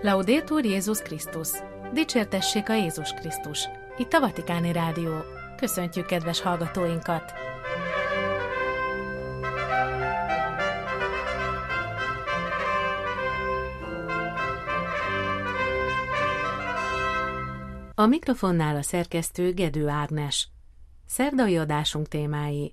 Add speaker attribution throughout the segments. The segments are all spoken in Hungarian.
Speaker 1: Laudetur Jézus Krisztus! Dicsértessék a Jézus Krisztus! Itt a Vatikáni Rádió. Köszöntjük kedves hallgatóinkat! A mikrofonnál a szerkesztő Gedő Ágnes. Szerdai adásunk témái: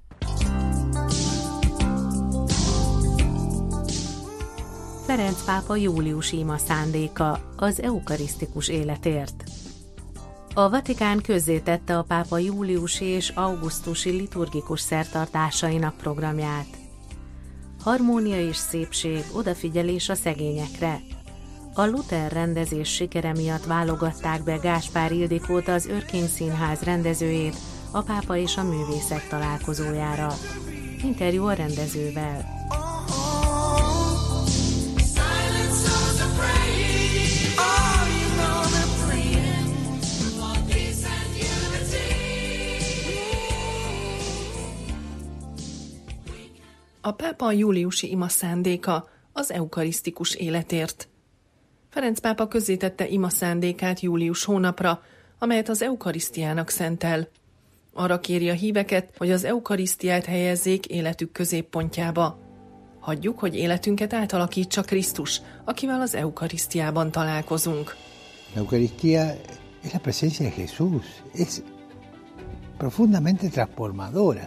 Speaker 1: Ferenc pápa júliusi ima szándéka az eukarisztikus életért. A Vatikán közzétette a pápa júliusi és augusztusi liturgikus szertartásainak programját. Harmónia és szépség, odafigyelés a szegényekre. A Luther rendezés sikere miatt válogatták be Gáspár Ildikót, az Örkény Színház rendezőjét, a pápa és a művészek találkozójára. Interjú a rendezővel.
Speaker 2: A pápa júliusi ima szándéka az eukarisztikus életért. Ferenc pápa közzétette ima szándékát július hónapra, amelyet az eukarisztiának szentel. Arra kéri a híveket, hogy az eukarisztiát helyezzék életük középpontjába. Hagyjuk, hogy életünket átalakítsa Krisztus, akivel az eukarisztiában találkozunk.
Speaker 3: La Eucaristía es la presencia de Jesús, es profundamente transformadora.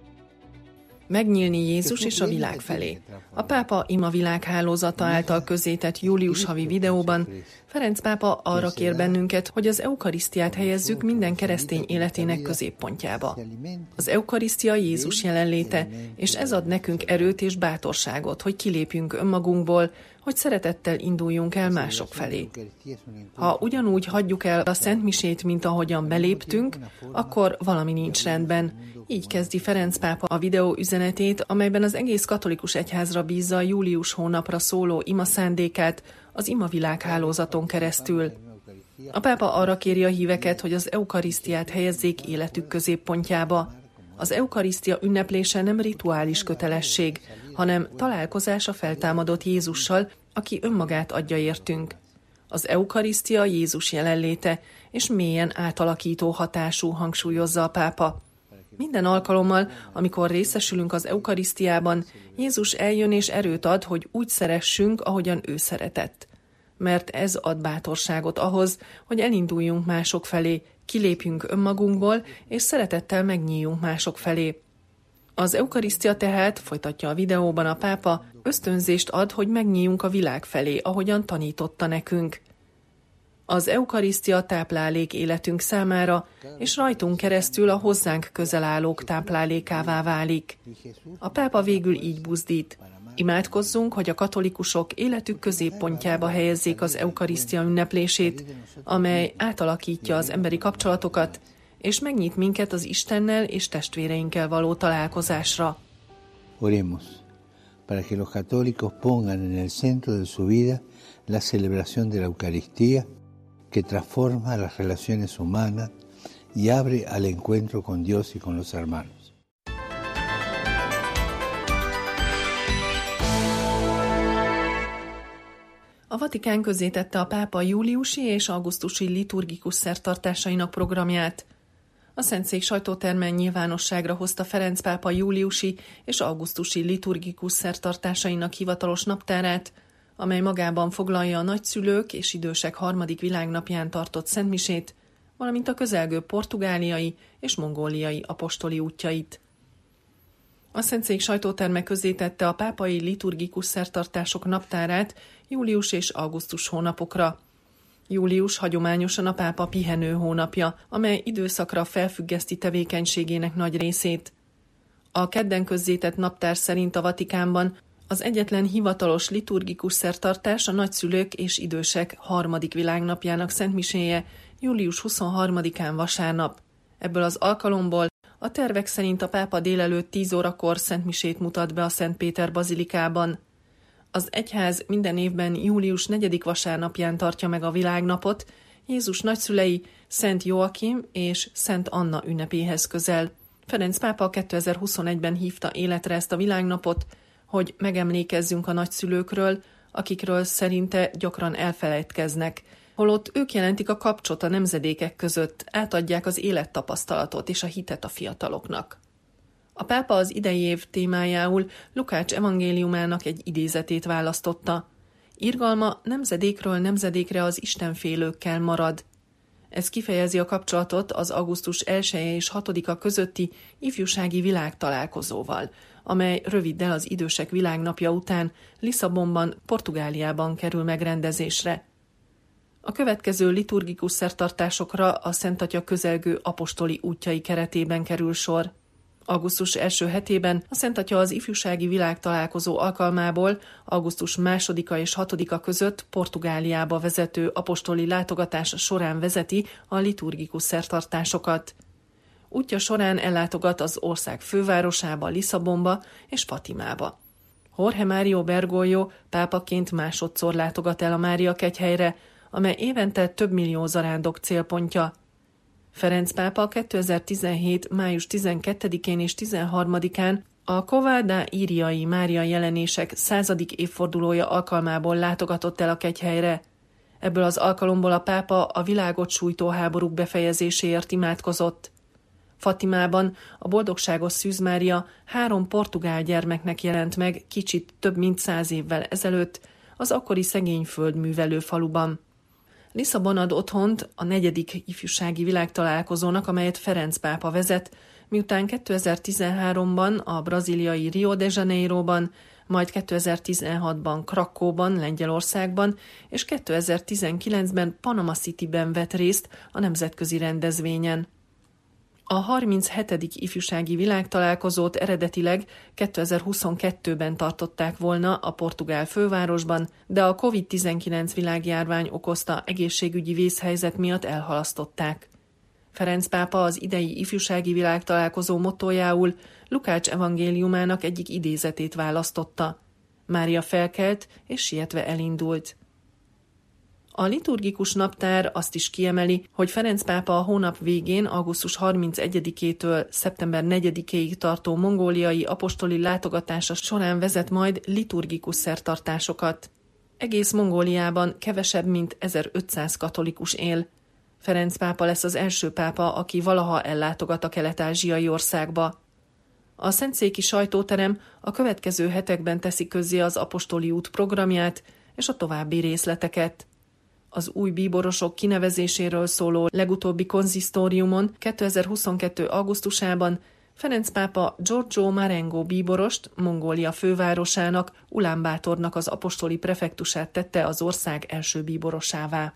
Speaker 2: Megnyílni Jézus és a világ felé. A pápa ima világhálózata által közzétett július havi videóban Ferenc pápa arra kér bennünket, hogy az eukarisztiát helyezzük minden keresztény életének középpontjába. Az eukarisztia Jézus jelenléte, és ez ad nekünk erőt és bátorságot, hogy kilépjünk önmagunkból, hogy szeretettel induljunk el mások felé. Ha ugyanúgy hagyjuk el a szentmisét, mint ahogyan beléptünk, akkor valami nincs rendben. Így kezdi Ferenc pápa a videó üzenetét, amelyben az egész katolikus egyházra bízza a július hónapra szóló ima szándékát az ima világhálózaton keresztül. A pápa arra kéri a híveket, hogy az eukarisztiát helyezzék életük középpontjába. Az eukarisztia ünneplése nem rituális kötelesség, hanem találkozás a feltámadott Jézussal, aki önmagát adja értünk. Az eukarisztia Jézus jelenléte, és mélyen átalakító hatású, hangsúlyozza a pápa. Minden alkalommal, amikor részesülünk az eukarisztiában, Jézus eljön és erőt ad, hogy úgy szeressünk, ahogyan ő szeretett. Mert ez ad bátorságot ahhoz, hogy elinduljunk mások felé, kilépjünk önmagunkból, és szeretettel megnyíljunk mások felé. Az eukarisztia tehát, folytatja a videóban a pápa, ösztönzést ad, hogy megnyíljunk a világ felé, ahogyan tanította nekünk. Az eukarisztia táplálék életünk számára, és rajtunk keresztül a hozzánk közel állók táplálékává válik. A pápa végül így buzdít: imádkozzunk, hogy a katolikusok életük középpontjába helyezzék az eukarisztia ünneplését, amely átalakítja az emberi kapcsolatokat, és megnyit minket az Istennel és testvéreinkkel való találkozásra.
Speaker 3: Oremos, para que los católicos pongan en el centro de su vida la celebración de la Eucaristía, que transforma las relaciones humanas y abre al encuentro con Dios y con los hermanos.
Speaker 2: A Vatikán közzétette a pápa júliusi és augusztusi liturgikus szertartásainak programját. A Szentszék sajtótermen nyilvánosságra hozta Ferenc pápa júliusi és augusztusi liturgikus szertartásainak hivatalos naptárát, amely magában foglalja a nagyszülők és idősek harmadik világnapján tartott szentmisét, valamint a közelgő portugáliai és mongóliai apostoli útjait. A Szentszék sajtóterme közzétette a pápai liturgikus szertartások naptárát július és augusztus hónapokra. Július hagyományosan a pápa pihenő hónapja, amely időszakra felfüggeszti tevékenységének nagy részét. A kedden közzétett naptár szerint a Vatikánban az egyetlen hivatalos liturgikus szertartás a nagyszülők és idősek harmadik világnapjának szentmiséje július 23-án vasárnap. Ebből az alkalomból a tervek szerint a pápa délelőtt 10 órakor szentmisét mutat be a Szent Péter bazilikában. Az egyház minden évben július 4. vasárnapján tartja meg a világnapot, Jézus nagyszülei Szent Joachim és Szent Anna ünnepéhez közel. Ferenc pápa 2021-ben hívta életre ezt a világnapot, hogy megemlékezzünk a nagyszülőkről, akikről szerinte gyakran elfelejtkeznek, holott ők jelentik a kapcsot a nemzedékek között, átadják az élettapasztalatot és a hitet a fiataloknak. A pápa az idei év témájául Lukács evangéliumának egy idézetét választotta. Irgalma nemzedékről nemzedékre az istenfélőkkel marad. Ez kifejezi a kapcsolatot az augusztus 1-e és 6-a közötti ifjúsági világtalálkozóval, amely röviddel az idősek világnapja után Lisszabonban, Portugáliában kerül megrendezésre. A következő liturgikus szertartásokra a Szent Atya közelgő apostoli útjai keretében kerül sor. Augusztus első hetében a Szent Atya az ifjúsági világtalálkozó alkalmából augusztus 2-a és 6-a között Portugáliába vezető apostoli látogatás során vezeti a liturgikus szertartásokat. Útja során ellátogat az ország fővárosába, Lisszabonba és Fatimába. Jorge Mário Bergoglio pápaként másodszor látogat el a Mária-kegyhelyre, amely évente több millió zarándok célpontja. Ferenc pápa 2017. május 12-én és 13-án a Cova da Iriai Mária jelenések 100. évfordulója alkalmából látogatott el a kegyhelyre. Ebből az alkalomból a pápa a világot sújtó háborúk befejezéséért imádkozott. Fatimában a boldogságos Szűz Mária 3 portugál gyermeknek jelent meg kicsit több mint 100 évvel ezelőtt az akkori szegény földművelő faluban. Lisszabon ad otthont a 4. ifjúsági világtalálkozónak, amelyet Ferenc pápa vezet, miután 2013-ban a brazíliai Rio de Janeiroban, majd 2016-ban Krakóban, Lengyelországban és 2019-ben Panama Cityben vett részt a nemzetközi rendezvényen. A 37. ifjúsági világtalálkozót eredetileg 2022-ben tartották volna a portugál fővárosban, de a COVID-19 világjárvány okozta egészségügyi vészhelyzet miatt elhalasztották. Ferenc pápa az idei ifjúsági világtalálkozó mottójául Lukács evangéliumának egyik idézetét választotta. Mária felkelt és sietve elindult. A liturgikus naptár azt is kiemeli, hogy Ferenc pápa a hónap végén, augusztus 31-től szeptember 4-ig tartó mongóliai apostoli látogatása során vezet majd liturgikus szertartásokat. Egész Mongóliában kevesebb mint 1500 katolikus él. Ferenc pápa lesz az első pápa, aki valaha ellátogat a kelet-ázsiai országba. A szentszéki sajtóterem a következő hetekben teszi közzé az apostoli út programját és a további részleteket. Az új bíborosok kinevezéséről szóló legutóbbi konzisztóriumon 2022. augusztusában Ferenc pápa Giorgio Marengo bíborost Mongólia fővárosának, Ulánbátornak az apostoli prefektusát tette az ország első bíborosává.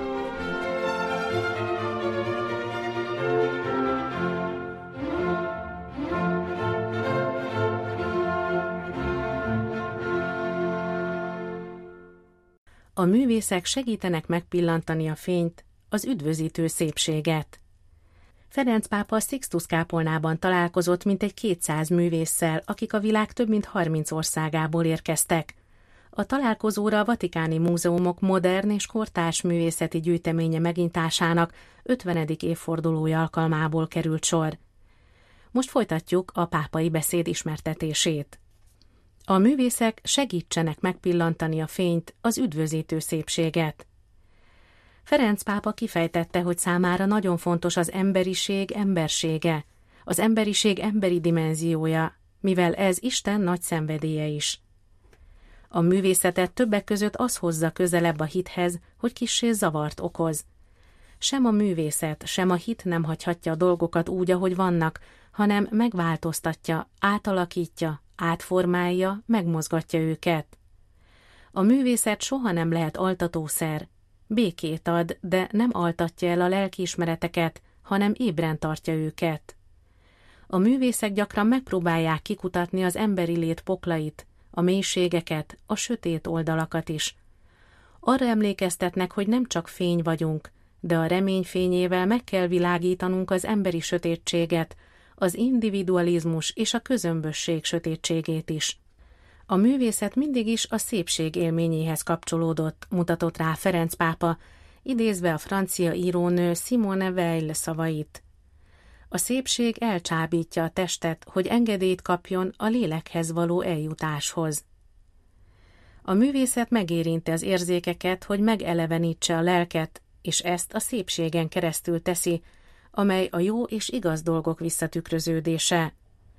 Speaker 1: A művészek segítenek megpillantani a fényt, az üdvözítő szépséget. Ferenc pápa Sixtus kápolnában találkozott mintegy 200 művésszel, akik a világ több mint 30 országából érkeztek. A találkozóra a vatikáni múzeumok modern és kortárs művészeti gyűjteménye megnyitásának 50. évfordulója alkalmából került sor. Most folytatjuk a pápai beszéd ismertetését. A művészek segítsenek megpillantani a fényt, az üdvözítő szépséget. Ferenc pápa kifejtette, hogy számára nagyon fontos az emberiség embersége, az emberiség emberi dimenziója, mivel ez Isten nagy szenvedélye is. A művészetet többek között az hozza közelebb a hithez, hogy kissé zavart okoz. Sem a művészet, sem a hit nem hagyhatja a dolgokat úgy, ahogy vannak, hanem megváltoztatja, átalakítja, átformálja, megmozgatja őket. A művészet soha nem lehet altatószer. Békét ad, de nem altatja el a lelkiismereteket, hanem ébren tartja őket. A művészek gyakran megpróbálják kikutatni az emberi lét poklait, a mélységeket, a sötét oldalakat is. Arra emlékeztetnek, hogy nem csak fény vagyunk, de a remény fényével meg kell világítanunk az emberi sötétséget, az individualizmus és a közömbösség sötétségét is. A művészet mindig is a szépség élményéhez kapcsolódott, mutatott rá Ferenc pápa, idézve a francia írónő Simone Weil szavait. A szépség elcsábítja a testet, hogy engedélyt kapjon a lélekhez való eljutáshoz. A művészet megérinti az érzékeket, hogy megelevenítse a lelket, és ezt a szépségen keresztül teszi, amely a jó és igaz dolgok visszatükröződése.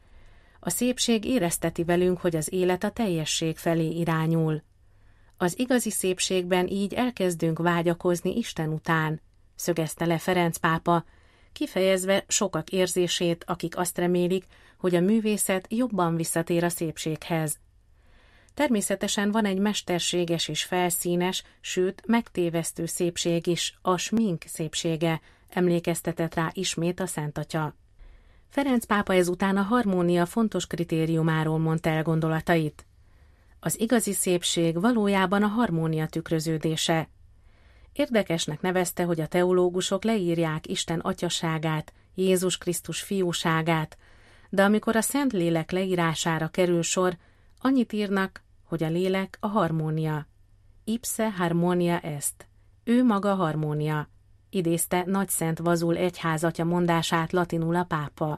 Speaker 1: A szépség érezteti velünk, hogy az élet a teljesség felé irányul. Az igazi szépségben így elkezdünk vágyakozni Isten után, szögezte le Ferenc pápa, kifejezve sokak érzését, akik azt remélik, hogy a művészet jobban visszatér a szépséghez. Természetesen van egy mesterséges és felszínes, sőt megtévesztő szépség is, a smink szépsége, emlékeztetett rá ismét a Szentatya. Ferenc pápa ezután a harmónia fontos kritériumáról mondta el gondolatait. Az igazi szépség valójában a harmónia tükröződése. Érdekesnek nevezte, hogy a teológusok leírják Isten atyaságát, Jézus Krisztus fiúságát, de amikor a Szentlélek leírására kerül sor, annyit írnak, hogy a lélek a harmónia. Ipse harmonia est. Ő maga harmónia, idézte Nagyszent Vazul egyházatya mondását latinul a pápa.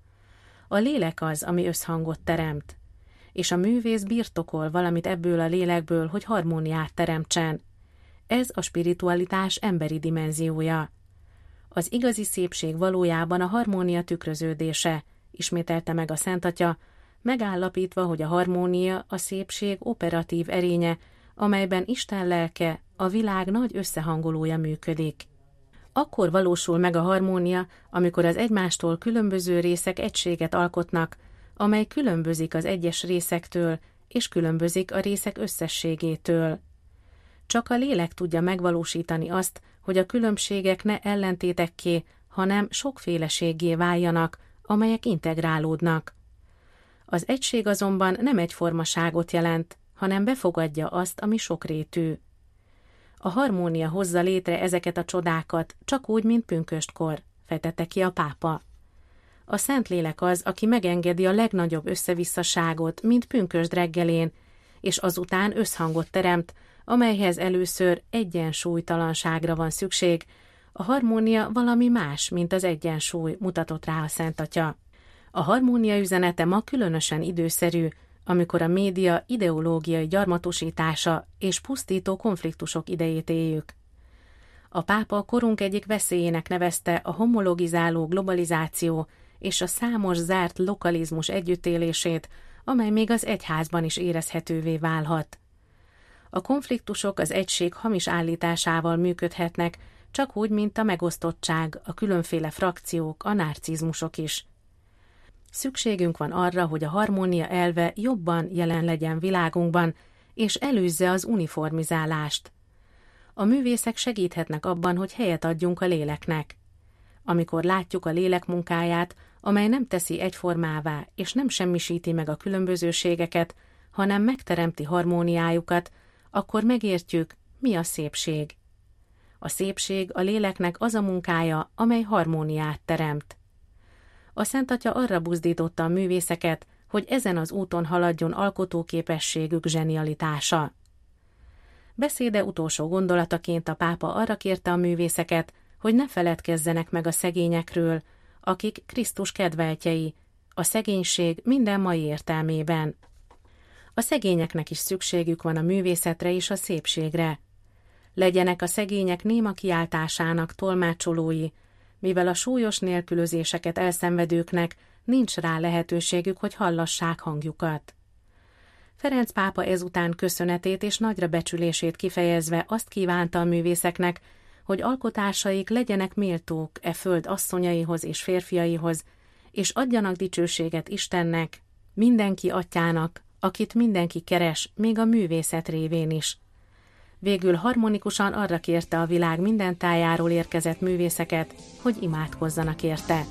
Speaker 1: A lélek az, ami összhangot teremt, és a művész birtokol valamit ebből a lélekből, hogy harmóniát teremtsen. Ez a spiritualitás emberi dimenziója. Az igazi szépség valójában a harmónia tükröződése, ismételte meg a Szentatya, megállapítva, hogy a harmónia a szépség operatív erénye, amelyben Isten lelke, a világ nagy összehangolója működik. Akkor valósul meg a harmónia, amikor az egymástól különböző részek egységet alkotnak, amely különbözik az egyes részektől, és különbözik a részek összességétől. Csak a lélek tudja megvalósítani azt, hogy a különbségek ne ellentétekké, hanem sokféleséggé váljanak, amelyek integrálódnak. Az egység azonban nem egyformaságot jelent, hanem befogadja azt, ami sokrétű. A harmónia hozza létre ezeket a csodákat, csak úgy, mint pünköstkor, fejtette ki a pápa. A Szentlélek az, aki megengedi a legnagyobb összevisszaságot, mint pünkösd reggelén, és azután összhangot teremt, amelyhez először egyensúlytalanságra van szükség. A harmónia valami más, mint az egyensúly, mutatott rá a Szentatya. A harmónia üzenete ma különösen időszerű, amikor a média ideológiai gyarmatosítása és pusztító konfliktusok idejét éljük. A pápa korunk egyik veszélyének nevezte a homologizáló globalizáció és a számos zárt lokalizmus együttélését, amely még az egyházban is érezhetővé válhat. A konfliktusok az egység hamis állításával működhetnek, csak úgy, mint a megosztottság, a különféle frakciók, a narcizmusok is. Szükségünk van arra, hogy a harmónia elve jobban jelen legyen világunkban, és előzze az uniformizálást. A művészek segíthetnek abban, hogy helyet adjunk a léleknek. Amikor látjuk a lélek munkáját, amely nem teszi egyformává, és nem semmisíti meg a különbözőségeket, hanem megteremti harmóniájukat, akkor megértjük, mi a szépség. A szépség a léleknek az a munkája, amely harmóniát teremt. A Szentatya arra buzdította a művészeket, hogy ezen az úton haladjon alkotóképességük zsenialitása. Beszéde utolsó gondolataként a pápa arra kérte a művészeket, hogy ne feledkezzenek meg a szegényekről, akik Krisztus kedveltjei, a szegénység minden mai értelmében. A szegényeknek is szükségük van a művészetre és a szépségre. Legyenek a szegények néma kiáltásának tolmácsolói, mivel a súlyos nélkülözéseket elszenvedőknek nincs rá lehetőségük, hogy hallassák hangjukat. Ferenc pápa ezután köszönetét és nagyra becsülését kifejezve azt kívánta a művészeknek, hogy alkotásaik legyenek méltók e föld asszonyaihoz és férfiaihoz, és adjanak dicsőséget Istennek, mindenki atyának, akit mindenki keres, még a művészet révén is. Végül harmonikusan arra kérte a világ minden tájáról érkezett művészeket, hogy imádkozzanak érte.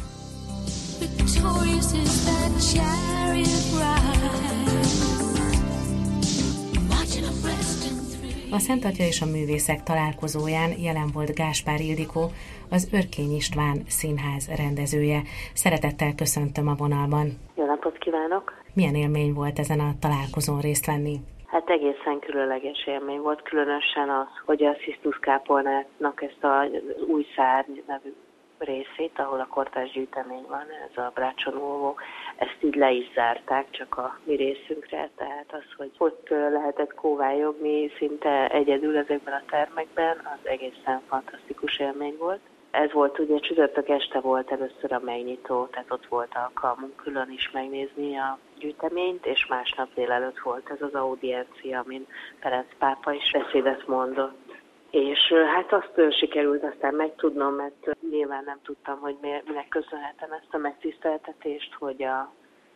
Speaker 1: A Szentatya és a művészek találkozóján jelen volt Gáspár Ildikó, az Örkény István Színház rendezője. Szeretettel köszöntöm a vonalban.
Speaker 4: Jó napot kívánok! Milyen
Speaker 1: élmény volt ezen a találkozón részt venni?
Speaker 4: Hát egészen különleges élmény volt, különösen az, hogy a Szisztusz kápolnának ezt az új szárny nevű részét, ahol a kortárs gyűjtemény van, ez a Braccio Nuovo, ezt így le is zárták, csak a mi részünkre, tehát az, hogy ott lehetett kóvályogni szinte egyedül ezekben a termekben, az egészen fantasztikus élmény volt. Ez volt ugye csütörtök este volt először a megnyitó, tehát ott volt alkalmunk külön is megnézni a gyűjteményt, és másnap délelőtt volt ez az audiencia, amin Ferenc pápa is beszédet mondott. És hát azt sikerült aztán megtudnom, mert nyilván nem tudtam, hogy minek köszönhetem ezt a megtiszteltetést, hogy a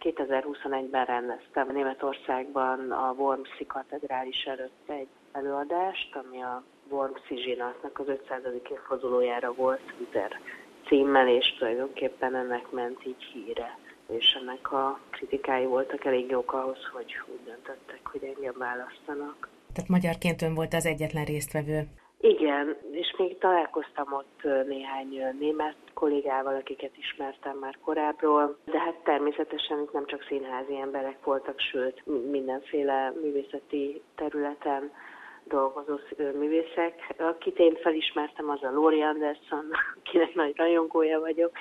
Speaker 4: 2021-ben rendeztem Németországban a Wormsi katedrális előtt egy előadást, ami a Wormsi zsinatnak az 500. évfordulójára volt Luther címmel, és tulajdonképpen ennek ment így híre. És ennek a kritikái voltak elég jók ahhoz, hogy úgy döntöttek, hogy engem választanak.
Speaker 1: Tehát magyarként ön volt az egyetlen résztvevő.
Speaker 4: Igen, és még találkoztam ott néhány német kollégával, akiket ismertem már korábbról, de hát természetesen itt nem csak színházi emberek voltak, sőt mindenféle művészeti területen dolgozó művészek. Akit én felismertem, az a Laurie Anderson, akinek nagy rajongója vagyok,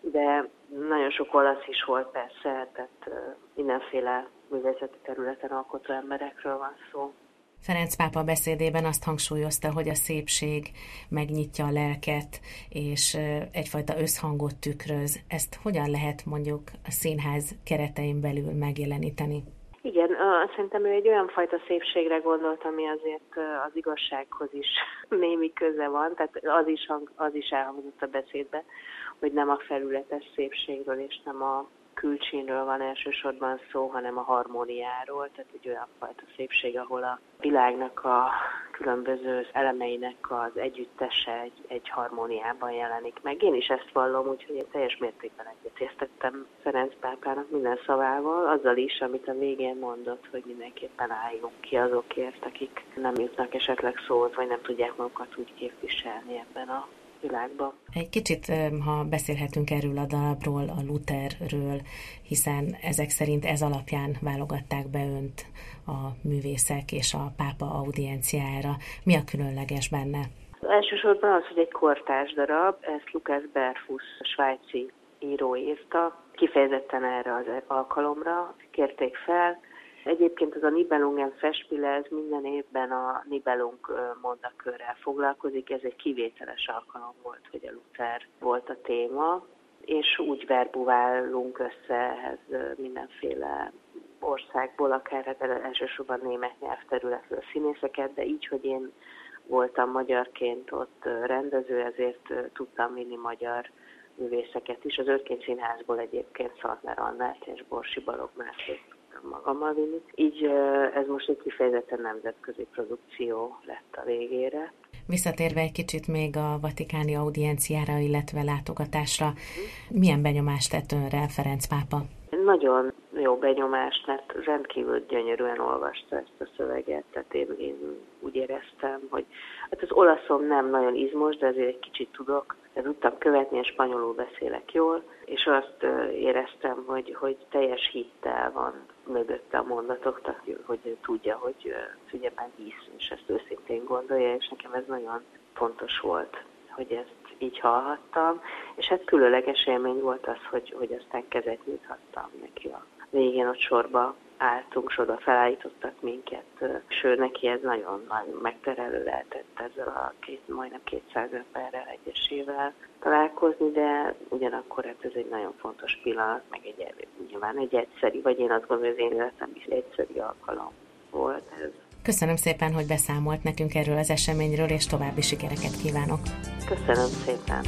Speaker 4: de nagyon sok olasz is volt persze, tehát mindenféle művészeti területen alkotó emberekről van szó.
Speaker 1: Ferenc pápa beszédében azt hangsúlyozta, hogy a szépség megnyitja a lelket, és egyfajta összhangot tükröz. Ezt hogyan lehet mondjuk a színház keretein belül megjeleníteni?
Speaker 4: Igen, szerintem ő egy olyan fajta szépségre gondolt, ami azért az igazsághoz is némi köze van, tehát az is elhangzott a beszédben, hogy nem a felületes szépségről és nem a külcsínről van elsősorban szó, hanem a harmóniáról, tehát egy olyan fajta szépség, ahol a világnak a különböző elemeinek az együttese egy harmóniában jelenik meg. Én is ezt vallom, úgyhogy én teljes mértékben egyetértettem Ferenc pápának minden szavával, azzal is, amit a végén mondott, hogy mindenképpen álljunk ki azokért, akik nem jutnak esetleg szóhoz, vagy nem tudják magukat úgy képviselni ebben a világban.
Speaker 1: Egy kicsit, ha beszélhetünk erről a darabról, a Lutherről, hiszen ezek szerint ez alapján válogatták be önt a művészek és a pápa audienciára. Mi a különleges benne?
Speaker 4: Elsősorban az, hogy egy kortárs darab, ezt Lukas Berfuss, svájci író írta, kifejezetten erre az alkalomra kérték fel. Egyébként az a Nibelungen Festspiele, ez minden évben a Nibelung mondakörrel foglalkozik, ez egy kivételes alkalom volt, hogy a Luther volt a téma, és úgy verbuválunk össze ehhez mindenféle országból, akár hát elsősorban német nyelvterületről színészeket, de így, hogy én voltam magyarként ott rendező, ezért tudtam vinni magyar művészeket is. Az Örkény Színházból egyébként Szaltner Annát és Borsi Balogh Mászlót tudtam magammal vinni. Így ez most egy kifejezetten nemzetközi produkció lett a végére.
Speaker 1: Visszatérve egy kicsit még a vatikáni audienciára, illetve látogatásra, milyen benyomást tett önre Ferenc pápa?
Speaker 4: Nagyon jó benyomást, mert rendkívül gyönyörűen olvasta ezt a szöveget, tehát én úgy éreztem, hogy hát az olaszom nem nagyon izmos, de azért egy kicsit tudok, de tudtam követni, és spanyolul beszélek jól, és azt éreztem, hogy teljes hittel van mögötte a mondatoknak, hogy tudja, hogy ügyeben hisz, és ezt őszintén gondolja, és nekem ez nagyon fontos volt, hogy ezt így hallhattam, és hát különleges élmény volt az, hogy aztán kezet nyújthattam neki a végén, ott sorba álltunk, sorba felállítottak minket, és neki ez nagyon megterelő lehetett ezzel a majdnem 200 emberrel egyesével találkozni, de ugyanakkor hát ez egy nagyon fontos pillanat, meg nyilván egy egyszeri, vagy én azt gondolom, hogy az én életem is egyszeri alkalom volt ez.
Speaker 1: Köszönöm szépen, hogy beszámolt nekünk erről az eseményről, és további sikereket kívánok.
Speaker 4: Köszönöm szépen.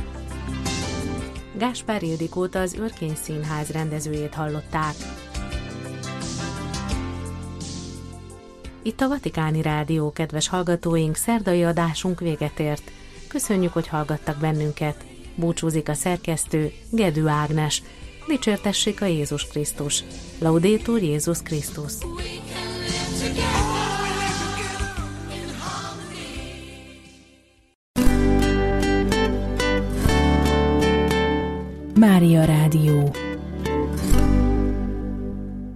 Speaker 1: Gáspár Ildikót, az Örkény Színház rendezőjét hallották. Itt a Vatikáni Rádió, kedves hallgatóink, szerdai adásunk véget ért. Köszönjük, hogy hallgattak bennünket. Búcsúzik a szerkesztő, Gedő Ágnes. Dicsértessék a Jézus Krisztus. Laudetur Jézus Krisztus. Mária Rádió.